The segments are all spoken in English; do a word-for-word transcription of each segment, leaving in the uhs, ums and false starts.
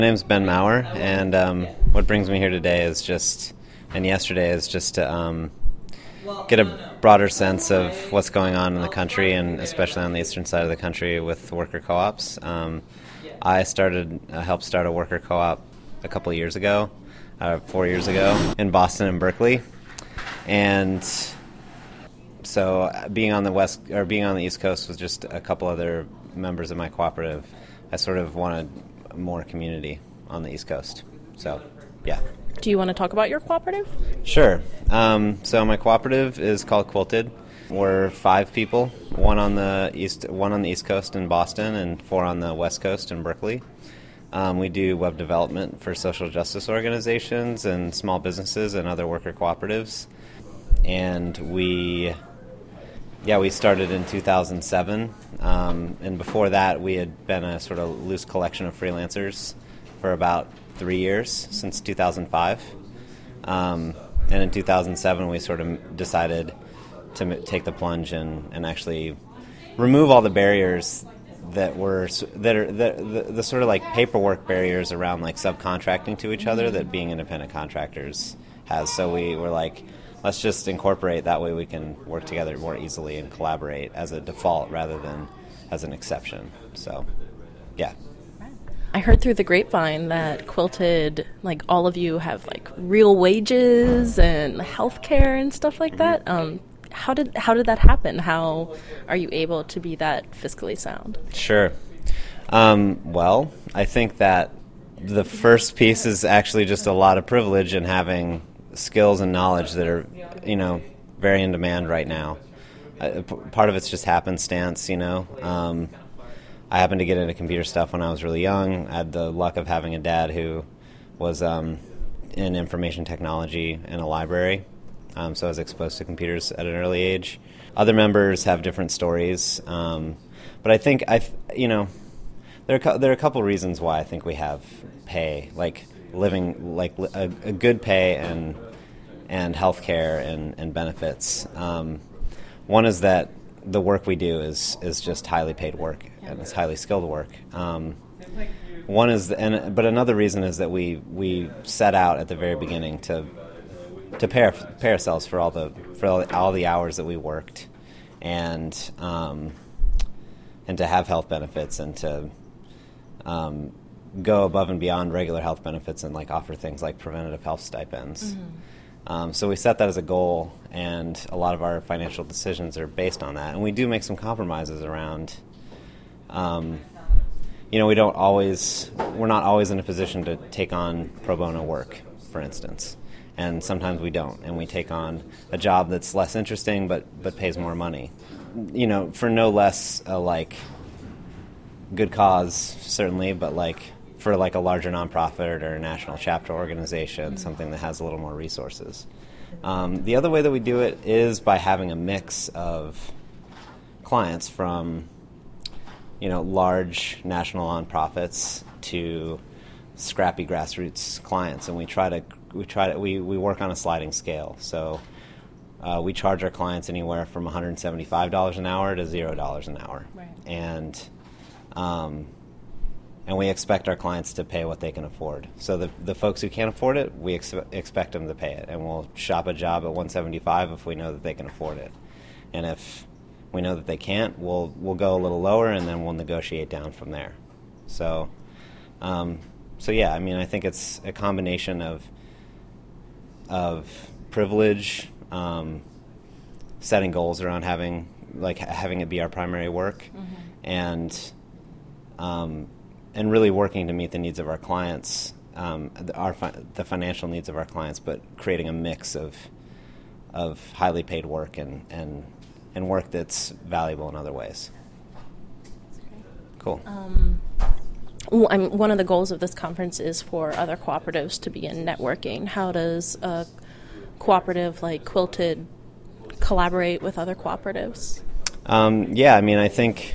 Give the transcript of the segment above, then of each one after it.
My name's Ben Maurer, and um, what brings me here today is just, and yesterday is just to um, get a broader sense of what's going on in the country, and especially on the eastern side of the country with worker co-ops. Um, I started, uh, helped start a worker co-op a couple of years ago, uh, four years ago, in Boston and Berkeley, and so being on the west or being on the East Coast with just a couple other members of my cooperative, I sort of wanted more community on the East Coast. So, yeah. Do you want to talk about your cooperative? Sure. Um, so my cooperative is called Quilted. We're five people, one on the east, one on the East Coast in Boston, and four on the West Coast in Berkeley. Um, we do web development for social justice organizations and small businesses and other worker cooperatives. And we, yeah, we started in two thousand seven. Um, and before that, we had been a sort of loose collection of freelancers for about three years, since two thousand five. Um, and in two thousand seven, we sort of decided to m- take the plunge and, and actually remove all the barriers that were that are the, the, the sort of like paperwork barriers around like subcontracting to each other that being independent contractors has. So we were like, let's just incorporate, that way we can work together more easily and collaborate as a default rather than as an exception. So, yeah. I heard through the grapevine that Quilted, like all of you have like real wages and health care and stuff like that. Um, how did how did that happen? How are you able to be that fiscally sound? Sure. Um, well, I think that the first piece is actually just a lot of privilege in having skills and knowledge that are, you know, very in demand right now. Uh, p- part of it's just happenstance, you know. Um, I happened to get into computer stuff when I was really young. I had the luck of having a dad who was um, in information technology in a library, um, so I was exposed to computers at an early age. Other members have different stories, um, but I think I, you know, there are there are a couple reasons why I think we have pay, like living, like a, a good pay and and healthcare and and benefits. Um, one is that the work we do is is just highly paid work, and it's highly skilled work. Um, one is, the, and but another reason is that we we set out at the very beginning to to pay, our, pay ourselves for all the for all, all the hours that we worked, and um, and to have health benefits, and to um, go above and beyond regular health benefits and like offer things like preventative health stipends. Mm-hmm. Um, so we set that as a goal, and a lot of our financial decisions are based on that. And we do make some compromises around, um, you know, we don't always, we're not always in a position to take on pro bono work, for instance. And sometimes we don't, and we take on a job that's less interesting but, but pays more money. You know, for no less, uh, like, good cause, certainly, but like, for like a larger nonprofit or a national chapter organization, something that has a little more resources. Um, the other way that we do it is by having a mix of clients, from, you know, large national nonprofits to scrappy grassroots clients, and we try to we try to we, we work on a sliding scale. So uh, we charge our clients anywhere from one hundred seventy-five dollars an hour to zero dollars an hour, right. and um, And we expect our clients to pay what they can afford. So the the folks who can't afford it, we ex- expect them to pay it. And we'll shop a job at one hundred seventy-five dollars if we know that they can afford it. And if we know that they can't, we'll we'll go a little lower, and then we'll negotiate down from there. So, um, so yeah, I mean, I think it's a combination of of privilege, um, setting goals around having like having it be our primary work, mm-hmm. and um, and really working to meet the needs of our clients, um, our fi- the financial needs of our clients, but creating a mix of of highly paid work and, and, and work that's valuable in other ways. Cool. Um, well, I'm, one of the goals of this conference is for other cooperatives to begin networking. How does a cooperative like Quilted collaborate with other cooperatives? Um, yeah, I mean, I think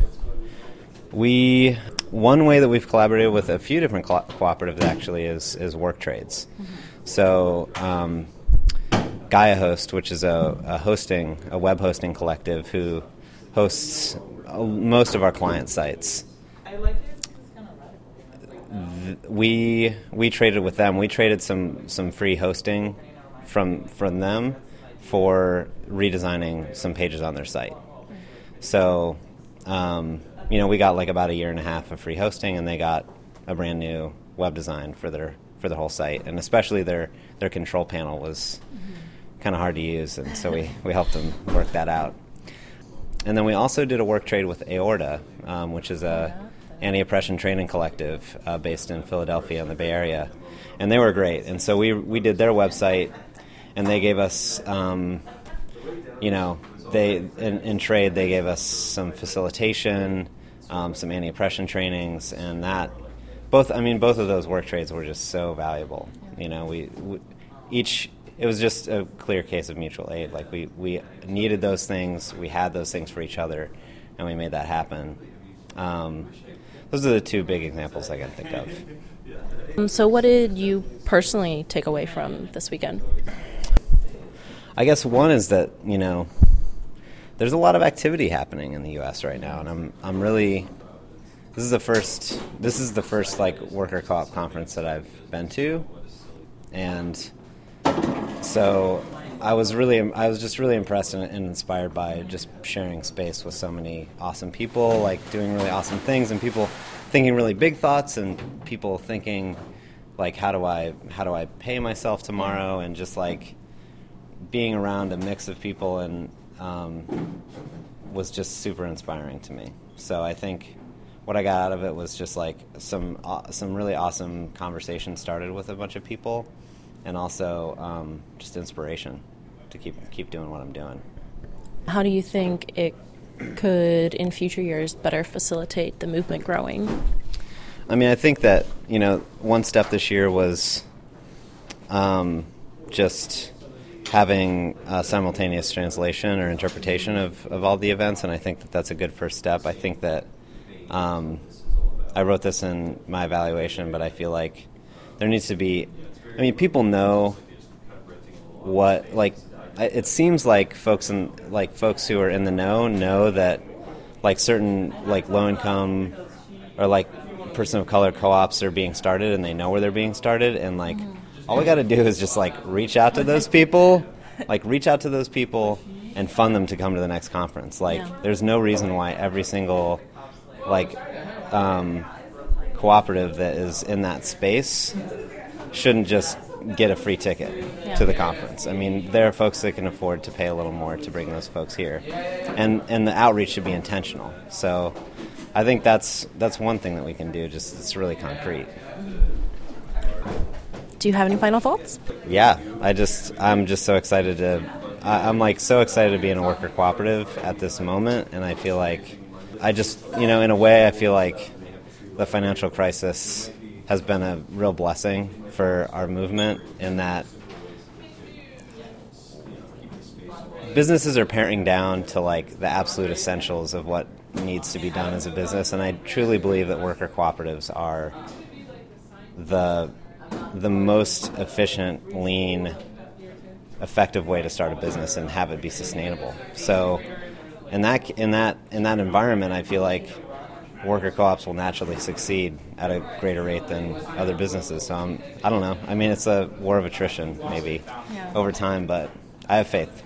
we... One way that we've collaborated with a few different co- cooperatives actually is is work trades. Mm-hmm. So um, Gaia Host, which is a, a hosting, a web hosting collective who hosts most of our client sites. th- we we traded with them. We traded some some free hosting from from them for redesigning some pages on their site. So, um, you know, we got like about a year and a half of free hosting, and they got a brand new web design for their for their whole site, and especially their their control panel was mm-hmm. kind of hard to use, and so we, we helped them work that out. And then we also did a work trade with Aorta, um, which is a anti-oppression training collective uh, based in Philadelphia in the Bay Area, and they were great. And so we we did their website, and they gave us, um, you know, they in, in trade they gave us some facilitation, um, some anti-oppression trainings, and that both. I mean, both of those work trades were just so valuable. You know, we, we each. It was just a clear case of mutual aid. Like we, we needed those things, we had those things for each other, and we made that happen. Um, those are the two big examples I can think of. Um, so what did you personally take away from this weekend? I guess one is that, you know, there's a lot of activity happening in the U S right now, and I'm I'm really this is the first this is the first like worker co-op conference that I've been to, and so I was really, I was just really impressed and, and inspired by just sharing space with so many awesome people, like doing really awesome things, and people thinking really big thoughts, and people thinking, like, how do I, how do I pay myself tomorrow, and just like being around a mix of people, and um, was just super inspiring to me. So I think what I got out of it was just like some uh, some really awesome conversations started with a bunch of people. And also um, just inspiration to keep keep doing what I'm doing. How do you think it could, in future years, better facilitate the movement growing? I mean, I think that, you know, one step this year was um, just having a simultaneous translation or interpretation of, of all the events, and I think that that's a good first step. I think that um, I wrote this in my evaluation, but I feel like there needs to be I mean, people know what, like, it seems like folks in, like, folks who are in the know know that, like, certain, like, low-income or, like, person of color co-ops are being started, and they know where they're being started, and, like, all we got to do is just, like, reach out to those people, like, reach out to those people and fund them to come to the next conference. Like, yeah. There's no reason why every single, like, um, cooperative that is in that space shouldn't just get a free ticket yeah. to the conference. I mean, there are folks that can afford to pay a little more to bring those folks here, and and the outreach should be intentional. So, I think that's that's one thing that we can do. Just it's really concrete. Do you have any final thoughts? Yeah, I just I'm just so excited to. I, I'm like so excited to be in a worker cooperative at this moment, and I feel like I just you know in a way I feel like the financial crisis has been a real blessing for our movement in that businesses are paring down to like the absolute essentials of what needs to be done as a business, and I truly believe that worker cooperatives are the the most efficient, lean, effective way to start a business and have it be sustainable. So in that in that in that environment, I feel like worker co-ops will naturally succeed at a greater rate than other businesses. So I'm, I don't know. I mean, it's a war of attrition maybe yeah. over time, but I have faith.